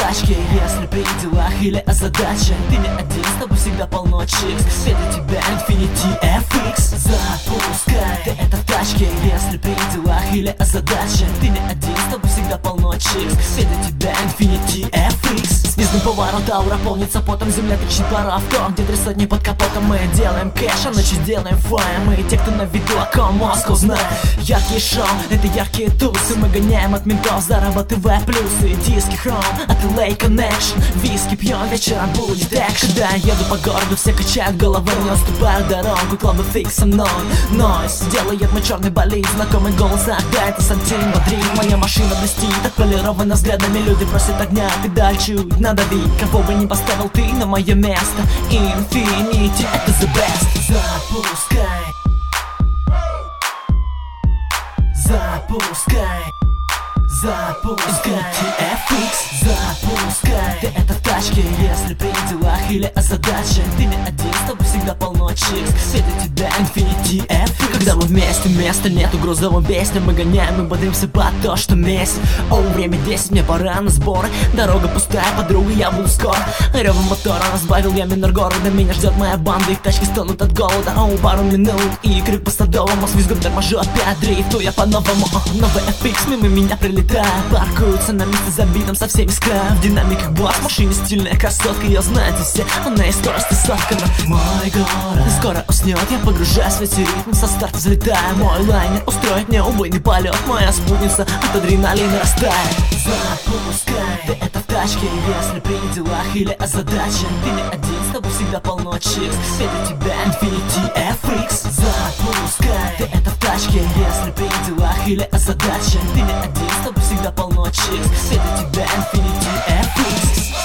тачке, если при делах или о задаче. Ты не один, с тобой всегда полно чикс. Все для тебя Infiniti FX. Запускай, ты это в тачке, если при делах или о задаче. Ты не один, с тобой всегда полно чикс. Все для тебя Infiniti FX. С низким поворотом аура полнится потом, земля тычет пора в том, где 3 сотни под капотом. Мы делаем кэш, а ночью делаем фаем. Мы те, кто на виду, о ком Москву знает. Яркие шоу, это яркие тусы. Мы гоняем от ментов, зарабатывая плюсы. Диски хром, от LA Connection. Виски пьем, вечером будет экшен. Когда я еду по городу, все качают головы. Не уступают дорогу, клубы фикс со мной. Нойс, делает мой черный болид. Знакомый голос, ах да, это Сантин бодрит. Моя машина блестит, отполирована взглядами. Люди просят огня, педаль чуть надавить. Кого бы не поставил ты на мое место. Infiniti, это the best. Запускай. Запускай. Запускай. FX. Запускай. Ты это в тачке, если при делах или о задаче. Ты не один, с тобой всегда полно чикс. Все для тебя Infiniti FX. Когда мы вместе, места нету грузовым песням. Мы гоняем и бодримся под то, что месяц. О, время 10, мне пора на сборы. Дорога пустая, подруга, я буду скоро. Ревом мотора разбавил я минор города. Меня ждет моя банда, их тачки стонут от голода. О, пару минут и крик по Садовому. С визгом торможу, опять дрифтую по-новому. Новый FX мимо меня прилетает. Паркуются на месте забитым со всеми с края. В динамиках бас, в машине стильная красотка. Я знаю, ты все, она и скорости соткана. Мой город скоро уснет, я погружаюсь в эти ритмы. Со старта взлетаю, мой лайнер устроит мне убойный полет. Моя спутница от адреналина растает. Запускай, ты это в тачке, если при делах или о задаче. Ты не один, с тобой всегда полно чикс. Все для тебя Infiniti FX. Запускай, ты это в тачке, если при делах или о задаче. Ты не один, с тобой всегда полно чикс. Все для тебя Infiniti FX.